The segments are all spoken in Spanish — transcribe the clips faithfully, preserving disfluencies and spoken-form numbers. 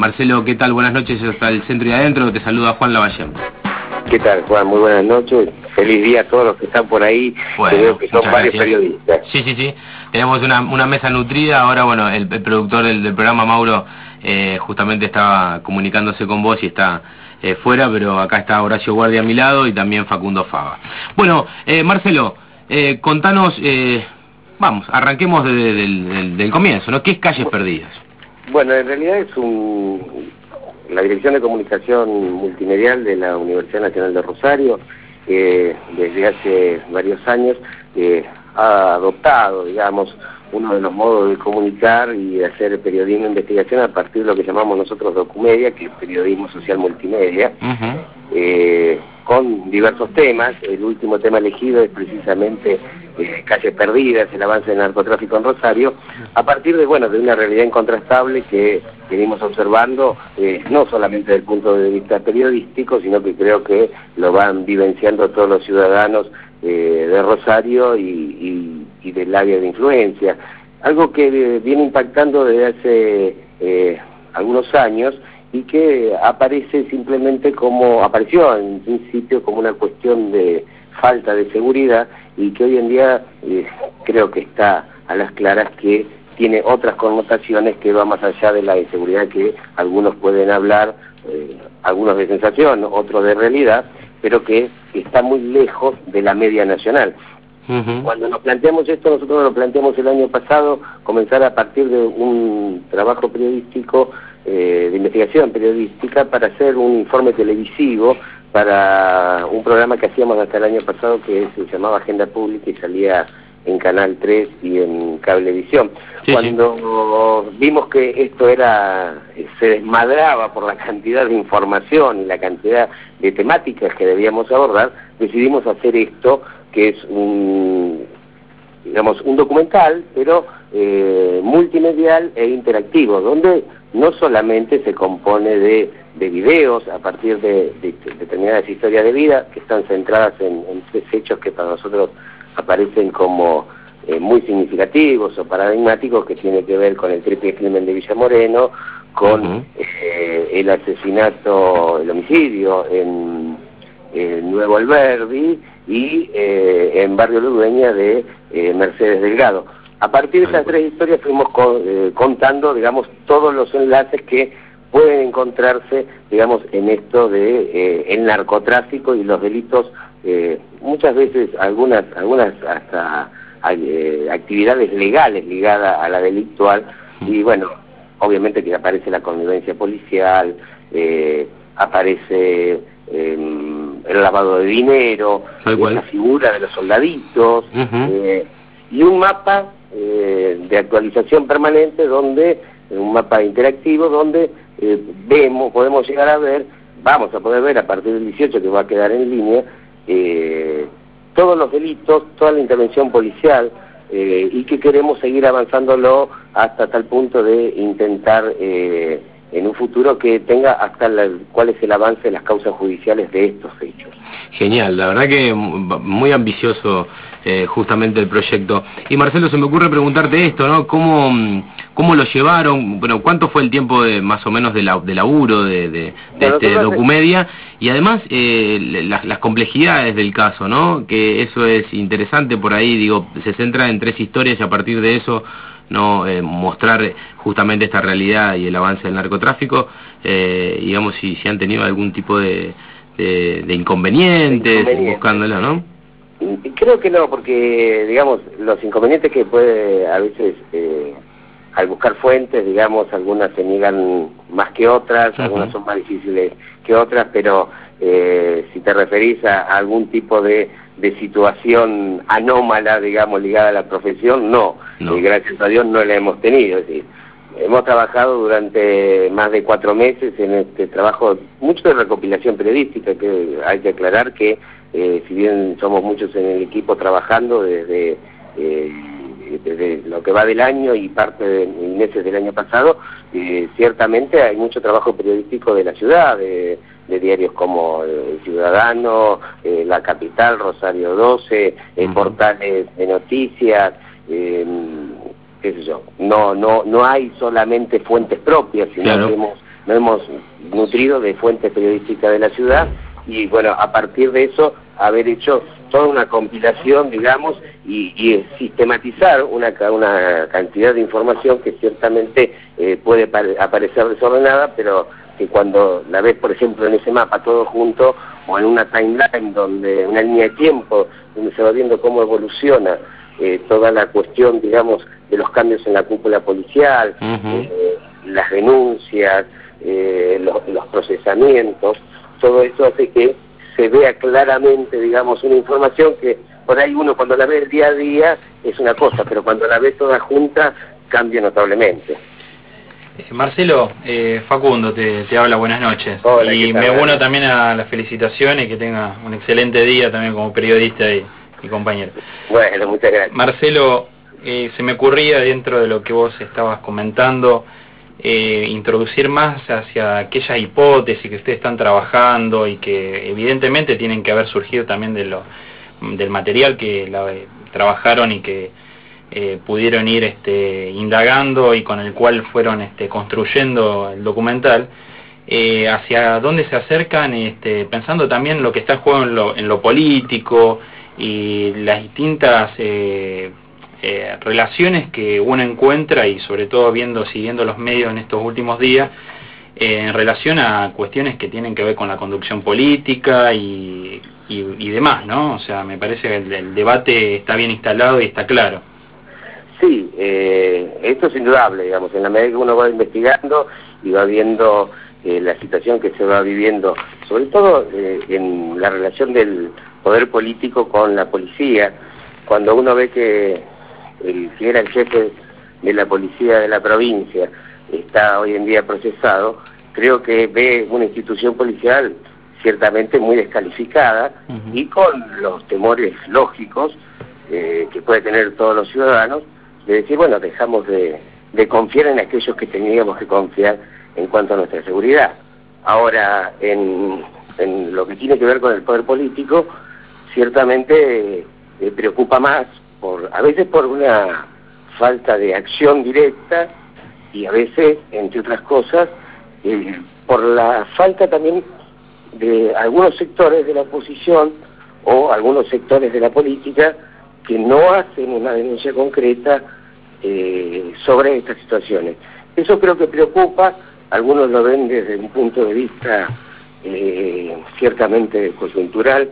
Marcelo, ¿qué tal? Buenas noches, hasta el centro y adentro, te saluda Juan Lavallén. ¿Qué tal, Juan? Muy buenas noches. Feliz día a todos los que están por ahí. Bueno, que veo que son varios gracias. periodistas. Sí, sí, sí. Tenemos una, una mesa nutrida. Ahora, bueno, el, el productor del, del programa, Mauro, eh, justamente estaba comunicándose con vos y está eh, fuera, pero acá está Horacio Guardia a mi lado y también Facundo Fava. Bueno, eh, Marcelo, eh, contanos, eh, vamos, arranquemos de, de, del, del, del comienzo, ¿no? ¿Qué es Calles Perdidas? Bueno, en realidad es un... la Dirección de Comunicación Multimedial de la Universidad Nacional de Rosario, eh, desde hace varios años, eh, ha adoptado, digamos, uno de los modos de comunicar y de hacer periodismo de investigación a partir de lo que llamamos nosotros Documedia, que es periodismo social multimedia, uh-huh. eh, con diversos temas. El último tema elegido es precisamente eh, Calles Perdidas, el avance del narcotráfico en Rosario, a partir de, bueno, de una realidad incontrastable que venimos observando, eh, no solamente desde el punto de vista periodístico, sino que creo que lo van vivenciando todos los ciudadanos eh, de Rosario y, y, y del área de influencia. Algo que eh, viene impactando desde hace eh, algunos años y que aparece simplemente como, apareció en principio como una cuestión de falta de seguridad y que hoy en día eh, creo que está a las claras que tiene otras connotaciones que va más allá de la inseguridad que algunos pueden hablar, eh, algunos de sensación, otros de realidad, pero que está muy lejos de la media nacional. Uh-huh. Cuando nos planteamos esto, nosotros lo planteamos el año pasado, comenzar a partir de un trabajo periodístico, eh, de investigación periodística, para hacer un informe televisivo para un programa que hacíamos hasta el año pasado que se llamaba Agenda Pública y salía en Canal tres y en Cablevisión. Sí, Cuando sí. vimos que esto era se desmadraba por la cantidad de información y la cantidad de temáticas que debíamos abordar, decidimos hacer esto, que es un, digamos, un documental, pero eh, multimedial e interactivo, donde no solamente se compone de, de videos a partir de, de, de determinadas historias de vida que están centradas en, en tres hechos que para nosotros aparecen como eh, muy significativos o paradigmáticos, que tiene que ver con el triple crimen de Villa Moreno, con uh-huh. eh, el asesinato, el homicidio en, en Nuevo Alberdi y eh, en Barrio Ludueña de eh, Mercedes Delgado. A partir de esas tres historias fuimos con, eh, contando, digamos, todos los enlaces que pueden encontrarse, digamos, en esto de eh, el narcotráfico y los delitos, eh, muchas veces algunas algunas hasta eh, actividades legales ligadas a la delictual, y bueno, obviamente que aparece la connivencia policial, eh, aparece eh, el lavado de dinero, la figura de los soldaditos, uh-huh. eh, y un mapa eh, de actualización permanente, donde un mapa interactivo donde eh, vemos, podemos llegar a ver, vamos a poder ver a partir del dieciocho, que va a quedar en línea, eh, todos los delitos, toda la intervención policial, eh, y que queremos seguir avanzándolo hasta tal punto de intentar eh, en un futuro que tenga hasta la, cuál es el avance de las causas judiciales de estos hechos. Genial, la verdad que muy ambicioso eh, justamente el proyecto. Y Marcelo, se me ocurre preguntarte esto, ¿no? ¿Cómo, cómo lo llevaron? Bueno, ¿cuánto fue el tiempo de más o menos de, la, de laburo de, de, de este Documedia? Y además eh, las, las complejidades del caso, ¿no? Que eso es interesante por ahí, digo, se centra en tres historias y a partir de eso no eh, mostrar justamente esta realidad y el avance del narcotráfico, eh, digamos, si, si han tenido algún tipo de, de, de inconvenientes Inconveniente. buscándolo, ¿no? Creo que no, porque, digamos, los inconvenientes que puede a veces, eh, al buscar fuentes, digamos, algunas se niegan más que otras, uh-huh. algunas son más difíciles que otras, pero eh, si te referís a, a algún tipo de, de situación anómala, digamos, ligada a la profesión, no, no. Y gracias a Dios no la hemos tenido. Es decir, hemos trabajado durante más de cuatro meses en este trabajo, mucho de recopilación periodística, que hay que aclarar que eh, si bien somos muchos en el equipo trabajando desde, eh, desde lo que va del año y parte de meses del año pasado, eh, ciertamente hay mucho trabajo periodístico de la ciudad, de, de diarios como El Ciudadano, eh, La Capital, Rosario doce, eh, uh-huh. portales de noticias, eh, qué sé yo, no no no hay solamente fuentes propias, sino claro. que hemos nos hemos nutrido de fuentes periodísticas de la ciudad y bueno, a partir de eso haber hecho toda una compilación, digamos, y, y sistematizar una, una cantidad de información que ciertamente eh, puede aparecer desordenada, pero que cuando la ves, por ejemplo, en ese mapa todo junto, o en una timeline, donde una línea de tiempo, donde se va viendo cómo evoluciona eh, toda la cuestión, digamos, de los cambios en la cúpula policial, uh-huh. eh, las denuncias, eh, los, los procesamientos, todo eso hace que se vea claramente, digamos, una información que por ahí uno cuando la ve el día a día es una cosa, pero cuando la ve toda junta cambia notablemente. Eh, Marcelo, eh, Facundo te, te habla, buenas noches. Hola, y me uno también a las felicitaciones, que tenga un excelente día también como periodista y, y compañero. Bueno, muchas gracias. Marcelo, eh, se me ocurría dentro de lo que vos estabas comentando, eh, introducir más hacia aquellas hipótesis que ustedes están trabajando y que evidentemente tienen que haber surgido también de lo, del material que la, trabajaron y que Eh, pudieron ir este, indagando y con el cual fueron este, construyendo el documental, eh, hacia dónde se acercan, este, pensando también lo que está en juego en lo, en lo político y las distintas eh, eh, relaciones que uno encuentra, y sobre todo viendo, siguiendo los medios en estos últimos días, eh, en relación a cuestiones que tienen que ver con la conducción política y, y, y demás, ¿no? O sea, me parece que el, el debate está bien instalado y está claro. Sí, eh, esto es indudable, digamos, en la medida que uno va investigando y va viendo eh, la situación que se va viviendo, sobre todo eh, en la relación del poder político con la policía, cuando uno ve que el que era el jefe de la policía de la provincia está hoy en día procesado, creo que ve una institución policial ciertamente muy descalificada uh-huh. y con los temores lógicos eh, que puede tener todos los ciudadanos, de decir, bueno, dejamos de, de confiar en aquellos que teníamos que confiar en cuanto a nuestra seguridad. Ahora, en, en lo que tiene que ver con el poder político, ciertamente eh, preocupa más, por a veces por una falta de acción directa y a veces, entre otras cosas, eh, por la falta también de algunos sectores de la oposición o algunos sectores de la política que no hacen una denuncia concreta eh, sobre estas situaciones. Eso creo que preocupa, algunos lo ven desde un punto de vista eh, ciertamente coyuntural.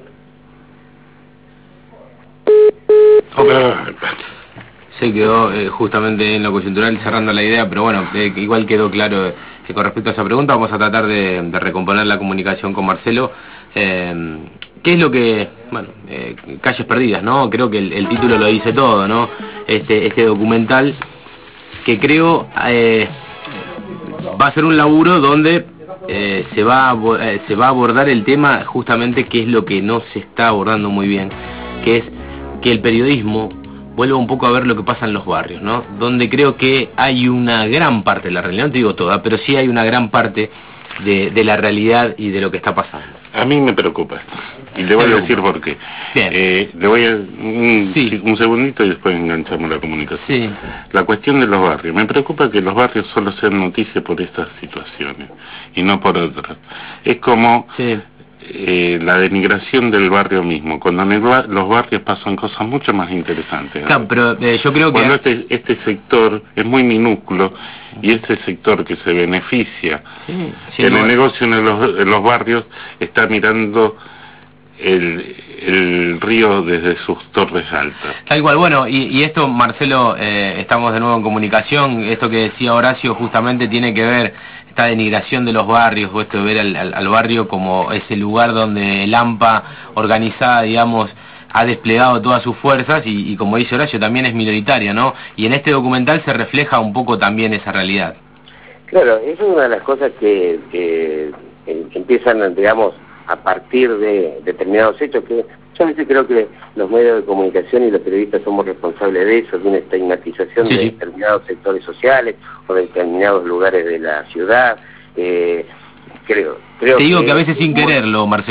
Se quedó eh, justamente en lo coyuntural cerrando la idea, pero bueno, eh, igual quedó claro eh, que con respecto a esa pregunta vamos a tratar de, de recomponer la comunicación con Marcelo. Eh, ¿Qué es lo que, bueno, eh, calles perdidas, ¿no? Creo que el, el título lo dice todo, ¿no? Este, este documental que creo eh, va a ser un laburo donde eh, se va a, eh, se va a abordar el tema justamente que es lo que no se está abordando muy bien, que es que el periodismo vuelva un poco a ver lo que pasa en los barrios, ¿no? Donde creo que hay una gran parte de la realidad, no te digo toda, pero sí hay una gran parte de, de la realidad y de lo que está pasando. A mí me preocupa esto, y le voy a decir por qué. Eh, le voy a un, sí. un segundito y después enganchamos la comunicación. Sí. La cuestión de los barrios. Me preocupa que los barrios solo sean noticia por estas situaciones y no por otras. Es como sí. eh, la denigración del barrio mismo, cuando en el bar, los barrios pasan cosas mucho más interesantes. Claro, pero eh, yo creo que... Cuando este, este sector es muy minúsculo y este sector que se beneficia sí, sí, en no, el negocio en los, en los barrios está mirando el, el río desde sus torres altas. Tal cual, bueno, y, y esto, Marcelo, eh, estamos de nuevo en comunicación, esto que decía Horacio justamente tiene que ver, esta denigración de los barrios, o esto de ver al, al, al barrio como ese lugar donde el AMPA organizada, digamos, ha desplegado todas sus fuerzas y, y como dice Horacio, también es minoritaria, ¿no? Y en este documental se refleja un poco también esa realidad. Claro, esa es una de las cosas que, que, que empiezan, digamos, a partir de determinados hechos, que yo a veces creo que los medios de comunicación y los periodistas somos responsables de eso, de una estigmatización sí, de sí. determinados sectores sociales o de determinados lugares de la ciudad. Eh, creo, creo Te digo que, que a veces sin quererlo, Marcelo.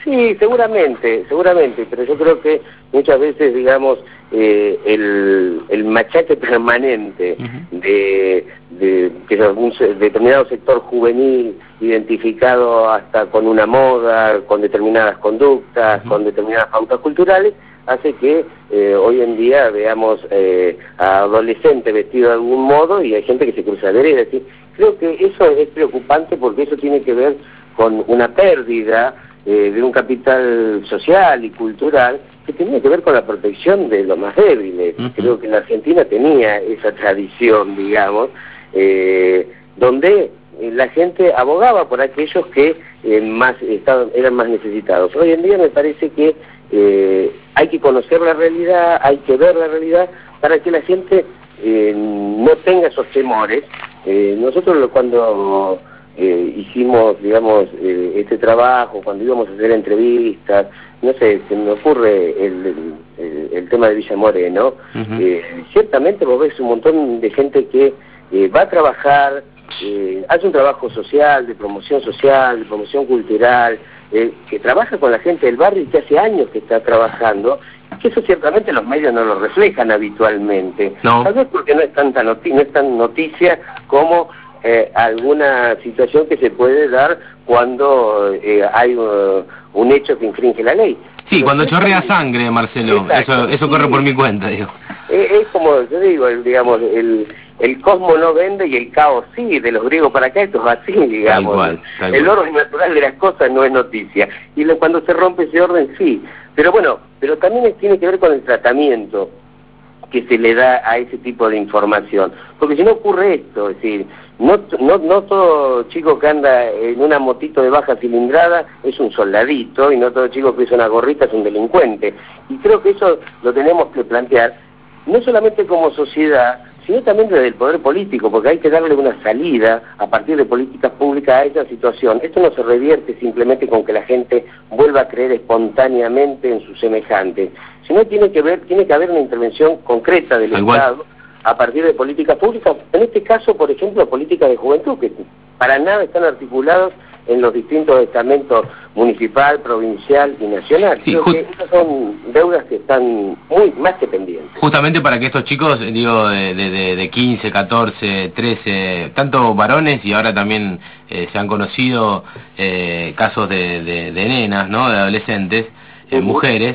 Sí, seguramente, seguramente, pero yo creo que muchas veces, digamos, eh, el, el machaque permanente uh-huh. de, de, de algún determinado sector juvenil identificado hasta con una moda, con determinadas conductas, uh-huh. con determinadas pautas culturales, hace que eh, hoy en día veamos eh, a adolescentes vestidos de algún modo y hay gente que se cruza de vereda. ¿Sí? Creo que eso es preocupante porque eso tiene que ver con una pérdida eh, de un capital social y cultural que tenía que ver con la protección de los más débiles. Uh-huh. Creo que la Argentina tenía esa tradición, digamos, eh, donde la gente abogaba por aquellos que eh, más estaban, eran más necesitados. Hoy en día me parece que eh, hay que conocer la realidad, hay que ver la realidad para que la gente eh, no tenga esos temores. Eh, nosotros cuando eh, hicimos, digamos, eh, este trabajo, cuando íbamos a hacer entrevistas, no sé, se me ocurre el, el, el tema de Villa Moreno, uh-huh. eh, ciertamente vos ves un montón de gente que eh, va a trabajar, eh, hace un trabajo social, de promoción social, de promoción cultural, eh, que trabaja con la gente del barrio y que hace años que está trabajando, que eso ciertamente los medios no lo reflejan habitualmente. No. Tal vez porque no es tanta noti- no es tan noticia como eh, alguna situación que se puede dar cuando eh, hay uh, un hecho que infringe la ley. Sí, pero cuando chorrea es... sangre, Marcelo, exacto, eso eso sí. Corre por mi cuenta, digo. Es, es como, yo digo, el, digamos, el... El cosmos no vende y el caos sí, de los griegos para acá esto es así, digamos. Tal cual, tal el orden natural de las cosas no es noticia. Y lo, cuando se rompe ese orden, sí. Pero bueno, pero también es, tiene que ver con el tratamiento que se le da a ese tipo de información. Porque si no ocurre esto, es decir, no, no, no todo chico que anda en una motito de baja cilindrada es un soldadito, y no todo chico que usa una gorrita es un delincuente. Y creo que eso lo tenemos que plantear, no solamente como sociedad, sino también desde el poder político, porque hay que darle una salida a partir de políticas públicas a esa situación. Esto no se revierte simplemente con que la gente vuelva a creer espontáneamente en sus semejantes, sino tiene que ver, tiene que haber una intervención concreta del Igual. Estado a partir de políticas públicas, en este caso, por ejemplo, políticas de juventud, que para nada están articulados en los distintos estamentos municipal, provincial y nacional. Sí, Creo que esas son deudas que están muy más que pendientes. Justamente para que estos chicos, digo, de, de, de quince, catorce, trece, tanto varones y ahora también eh, se han conocido eh, casos de, de, de nenas, ¿no?, de adolescentes, eh, uh-huh. mujeres,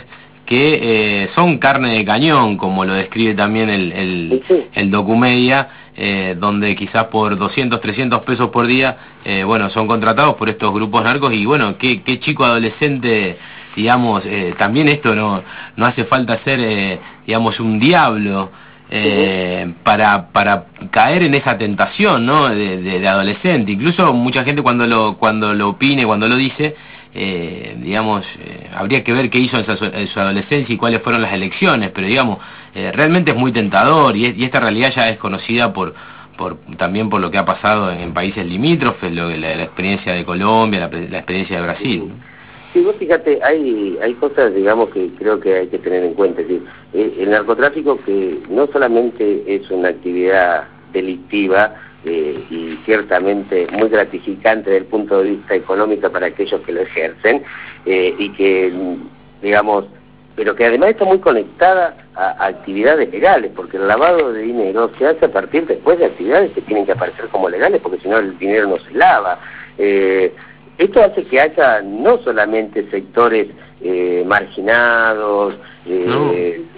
que eh, son carne de cañón, como lo describe también el, el, sí. el Documedia, eh, donde quizás por doscientos, trescientos pesos por día, eh, bueno, son contratados por estos grupos narcos, y bueno, qué, qué chico adolescente, digamos, eh, también esto no no hace falta ser, eh, digamos, un diablo eh, sí. para para caer en esa tentación, ¿no?, de, de, de adolescente. Incluso mucha gente cuando lo cuando lo opine, cuando lo dice, Eh, digamos, eh, habría que ver qué hizo en su, en su adolescencia y cuáles fueron las elecciones, pero digamos, eh, realmente es muy tentador, y, es, y esta realidad ya es conocida por, por también por lo que ha pasado en, en países limítrofes, lo, la, la experiencia de Colombia, la, la experiencia de Brasil. Sí, vos fíjate, hay hay cosas, digamos, que creo que hay que tener en cuenta. Es decir, eh, el narcotráfico, que no solamente es una actividad delictiva, Eh, y ciertamente muy gratificante desde el punto de vista económico para aquellos que lo ejercen, eh, y que, digamos, pero que además está muy conectada a, a actividades legales, porque el lavado de dinero se hace a partir después de actividades que tienen que aparecer como legales, porque si no el dinero no se lava. Eh, esto hace que haya no solamente sectores eh, marginados, eh, no.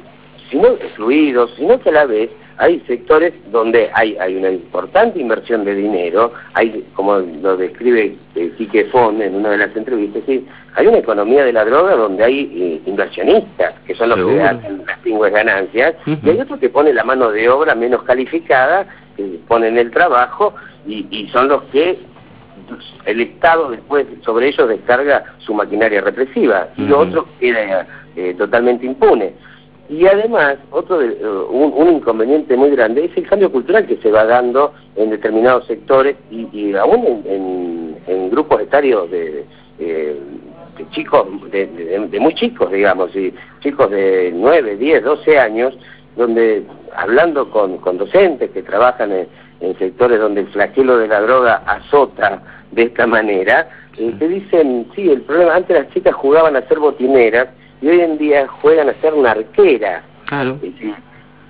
sino excluidos, sino que a la vez hay sectores donde hay hay una importante inversión de dinero, hay, como lo describe eh, Quique Fon en una de las entrevistas, ¿sí?, hay una economía de la droga donde hay eh, inversionistas, que son los ¿Seguro? que hacen las pingües ganancias, uh-huh. y hay otros que ponen la mano de obra menos calificada, que ponen el trabajo, y, y son los que el Estado después sobre ellos descarga su maquinaria represiva, uh-huh. y lo otro queda eh, totalmente impune. Y además, otro de, uh, un, un inconveniente muy grande es el cambio cultural que se va dando en determinados sectores, y, y aún en, en, en grupos etarios de, de, de chicos, de, de, de muy chicos, digamos, y chicos de nueve, diez, doce años, donde hablando con, con docentes que trabajan en, en sectores donde el flagelo de la droga azota de esta manera, eh, te dicen, sí, el problema, antes las chicas jugaban a ser botineras y hoy en día juegan a ser narqueras. Claro. Y, y,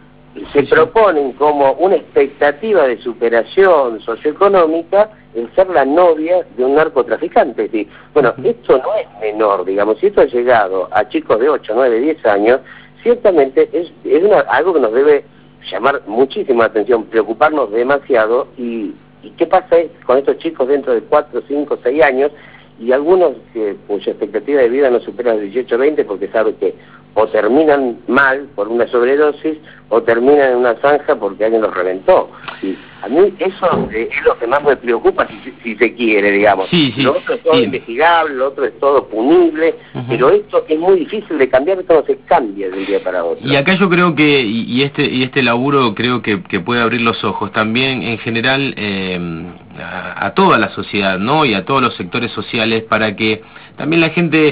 y se sí, proponen sí. como una expectativa de superación socioeconómica el ser la novia de un narcotraficante. Es decir, bueno, uh-huh. esto no es menor, digamos, si esto ha llegado a chicos de ocho, nueve, diez años, ciertamente es, es una, algo que nos debe llamar muchísima atención, preocuparnos demasiado. Y, y qué pasa con estos chicos dentro de cuatro, cinco, seis años, y algunos que, cuya expectativa de vida no supera los dieciocho, veinte, porque saben que o terminan mal por una sobredosis o terminan en una zanja porque alguien los reventó. Y a mí eso es lo que más me preocupa, si, si se quiere, digamos. Sí, sí, lo otro es todo sí. investigable, lo otro es todo punible, uh-huh. pero esto es muy difícil de cambiar, esto no se cambia de un día para otro. Y acá yo creo que, y, y este y este laburo creo que, que puede abrir los ojos también en general eh, a, a toda la sociedad, ¿no? Y a todos los sectores sociales, para que también la gente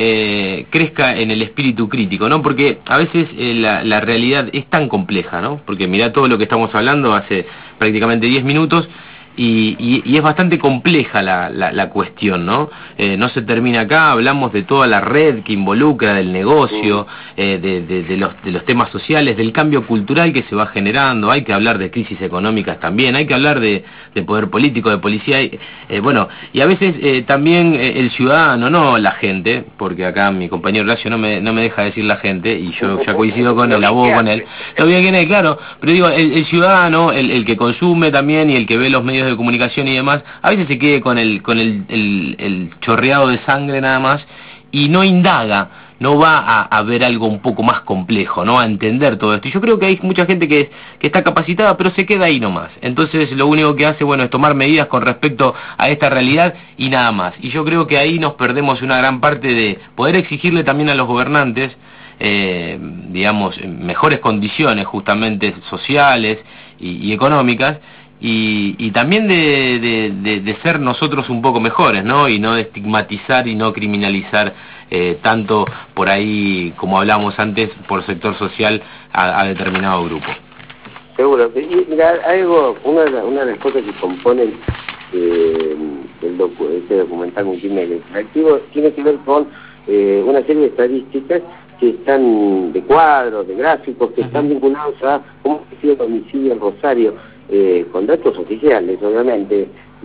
Eh, crezca en el espíritu crítico, ¿no? Porque a veces eh, la, la realidad es tan compleja, ¿no? Porque mirá todo lo que estamos hablando hace prácticamente diez minutos y, y, y es bastante compleja la, la, la cuestión, ¿no? Eh, no se termina acá, hablamos de toda la red que involucra, del negocio, eh, de, de, de, los, de los temas sociales, del cambio cultural que se va generando, hay que hablar de crisis económicas también, hay que hablar de, de poder político, de policía, eh, bueno, y a veces eh, también eh, el ciudadano, no la gente, porque acá mi compañero Horacio no me, no me deja decir la gente, y yo ya coincido con él, abogo con él, todavía quién es, claro, pero digo, el, el ciudadano, el, el que consume también y el que ve los medios de comunicación y demás, a veces se quede con el con el, el, el chorreado de sangre nada más y no indaga, no va a, a ver algo un poco más complejo, no a entender todo esto. Y yo creo que hay mucha gente que, que está capacitada, pero se queda ahí nomás. Entonces lo único que hace, bueno, es tomar medidas con respecto a esta realidad y nada más. Y yo creo que ahí nos perdemos una gran parte de poder exigirle también a los gobernantes, eh, digamos, mejores condiciones justamente sociales y, y económicas, Y, y también de, de, de, de ser nosotros un poco mejores, ¿no? Y no de estigmatizar y no criminalizar eh, tanto por ahí, como hablábamos antes, por sector social a, a determinado grupo. Seguro. Y, mira, algo, una de, la, una de las cosas que componen eh, el docu, este documental multimedia interactivo tiene que ver con eh, una serie de estadísticas que están de cuadros, de gráficos, que uh-huh. están vinculados a cómo ha sido el homicidio en Rosario. Eh, con datos oficiales, obviamente.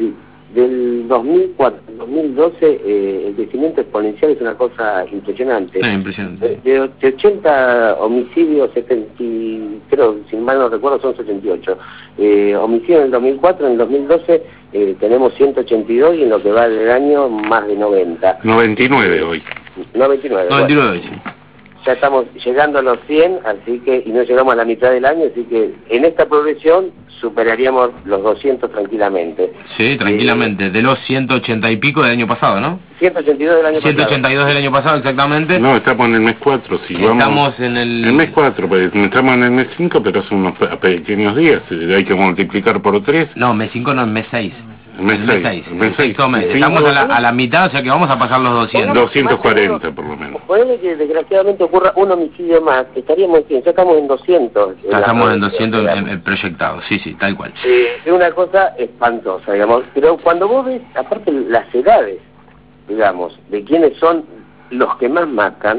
Del dos mil cuatro al dos mil doce eh, el crecimiento exponencial es una cosa impresionante. Sí, impresionante. De, de ochenta homicidios, setenta, creo, si mal no recuerdo, son setenta y ocho. Eh, homicidios en el dos mil cuatro, en el dos mil doce eh, tenemos ciento ochenta y dos y en lo que va del año más de noventa. noventa y nueve hoy. noventa y nueve. noventa y nueve, bueno. sí. Ya estamos llegando a los cien, así que, y no llegamos a la mitad del año, así que en esta progresión superaríamos los doscientos tranquilamente. Sí, tranquilamente, eh, de los ciento ochenta y pico del año pasado, ¿no? ciento ochenta y dos del año ciento ochenta y dos pasado. Del año pasado, exactamente. No, estamos en el mes cuatro, si estamos vamos... en el... El mes cuatro, pues, estamos en el mes cinco, pero son unos pequeños días, hay que multiplicar por tres. No, mes cinco no, mes seis. El mes seis. El mes seis. Estamos a la, a la mitad, o sea que vamos a pasar los doscientos. doscientos cuarenta por lo menos. Puede que desgraciadamente ocurra un homicidio más, estaríamos en cien, ya estamos en doscientos. Ya estamos en doscientos en, en proyectado, sí, sí, tal cual. Eh, es una cosa espantosa, digamos, pero cuando vos ves, aparte las edades, digamos, de quiénes son los que más matan,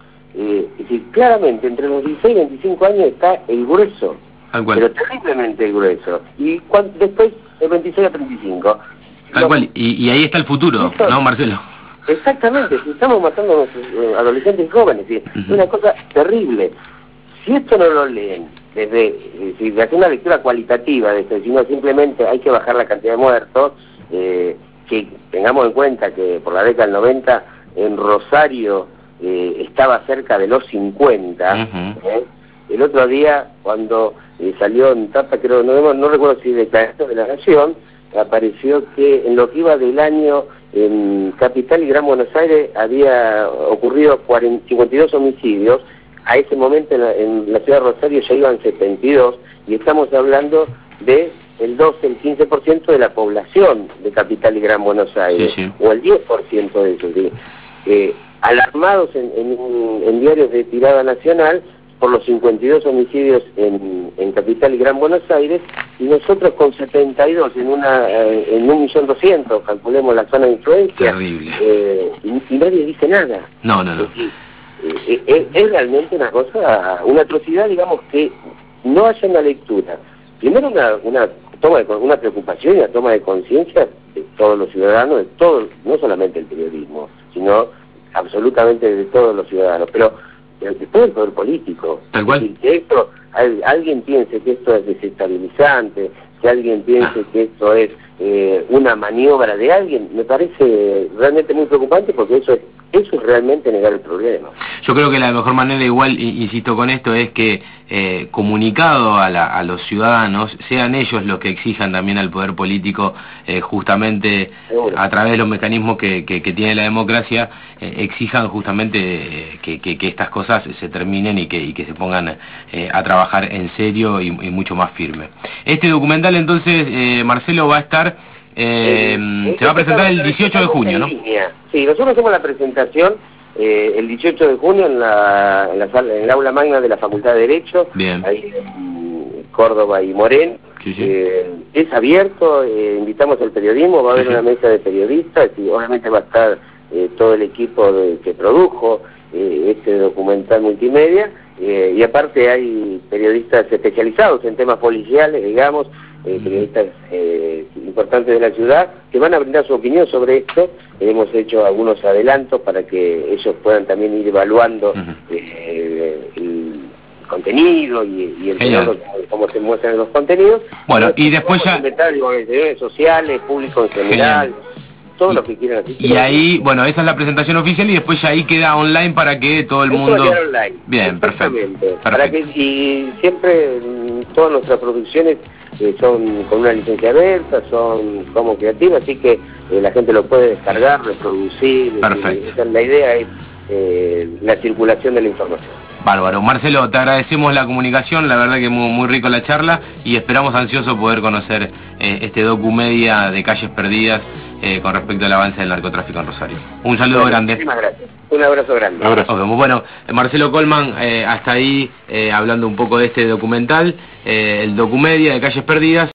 eh, es decir, claramente entre los dieciséis y veinticinco años está el grueso, tal cual. Pero terriblemente el grueso, y cuando, después de veintiséis a treinta y cinco. Tal cual, y, y ahí está el futuro, ¿esto? ¿No, Marcelo? Exactamente, si estamos matando a nuestros eh, adolescentes y jóvenes, ¿sí? Uh-huh. Es una cosa terrible. Si esto no lo leen, desde, eh, si hacer una lectura cualitativa de esto, sino simplemente hay que bajar la cantidad de muertos, eh, que tengamos en cuenta que por la década del noventa en Rosario eh, estaba cerca de los cincuenta, uh-huh. ¿eh? El otro día, cuando eh, salió en tapa, creo, no, no recuerdo si de la Nación, apareció que en lo que iba del año en Capital y Gran Buenos Aires había ocurrido cuarenta, cincuenta y dos homicidios. A ese momento en la, en la ciudad de Rosario ya iban setenta y dos, y estamos hablando de el doce, el quince por ciento de la población de Capital y Gran Buenos Aires, sí, sí. O el diez por ciento de eso, ¿sí? eh, alarmados en, en, en diarios de tirada nacional, por los cincuenta y dos homicidios en, en Capital y Gran Buenos Aires, y nosotros con setenta y dos en una eh, en un millón doscientos, calculemos la zona de influencia. Terrible. Eh, y, y nadie dice nada. No, no, no. Es, decir, eh, es, es realmente una cosa, una atrocidad, digamos, que no haya una lectura. Primero una, una toma de, una preocupación y una toma de conciencia de todos los ciudadanos, de todo, no solamente el periodismo, sino absolutamente de todos los ciudadanos, pero después del poder político. Tal cual. Es decir, que esto, al, alguien piense que esto es desestabilizante, que alguien piense ah. que esto es eh, una maniobra de alguien, me parece realmente muy preocupante, porque eso es eso es realmente negar el problema. Yo creo que la mejor manera, igual, insisto con esto, es que eh, comunicado a, la, a los ciudadanos, sean ellos los que exijan también al poder político, eh, justamente Seguro. a través de los mecanismos que, que, que tiene la democracia, eh, exijan justamente eh, que, que, que estas cosas se terminen y que, y que se pongan eh, a trabajar en serio y, y mucho más firme. Este documental, entonces, eh, Marcelo, va a estar... Eh, eh, se va a presentar el dieciocho de junio, ¿no? Sí, nosotros hacemos la presentación eh, el dieciocho de junio en la, en la sala, en el aula magna de la Facultad de Derecho, Bien. ahí en Córdoba y Morén. Sí, sí. Eh, es abierto, eh, invitamos al periodismo, va a haber sí, una mesa de periodistas y obviamente va a estar eh, todo el equipo de, que produjo eh, este documental multimedia, eh, y aparte hay periodistas especializados en temas policiales, digamos, eh, periodistas eh, importantes de la ciudad, que van a brindar su opinión sobre esto. Hemos hecho algunos adelantos para que ellos puedan también ir evaluando eh, el contenido y, y el cómo se muestran los contenidos. Bueno, y, y después ya... redes sociales, público en general... Genial. Todo lo que quieran así. Y ahí, bueno, esa es la presentación oficial y después ya ahí queda online para que todo el Esto mundo... va a quedar online. Bien, perfecto. perfecto. Para que, y siempre todas nuestras producciones eh, son con una licencia abierta, son como creativas, así que eh, la gente lo puede descargar, reproducir. Perfecto. Esa es la idea, es eh, la circulación de la información. Bárbaro. Marcelo, te agradecemos la comunicación, la verdad que muy, muy rico la charla y esperamos ansioso poder conocer eh, este documedia de Calles Perdidas eh, con respecto al avance del narcotráfico en Rosario. Un saludo bueno, grande. Muchísimas gracias. Un abrazo grande. Un abrazo. Okay, bueno, Marcelo Colman, eh, hasta ahí eh, hablando un poco de este documental, eh, el documedia de Calles Perdidas.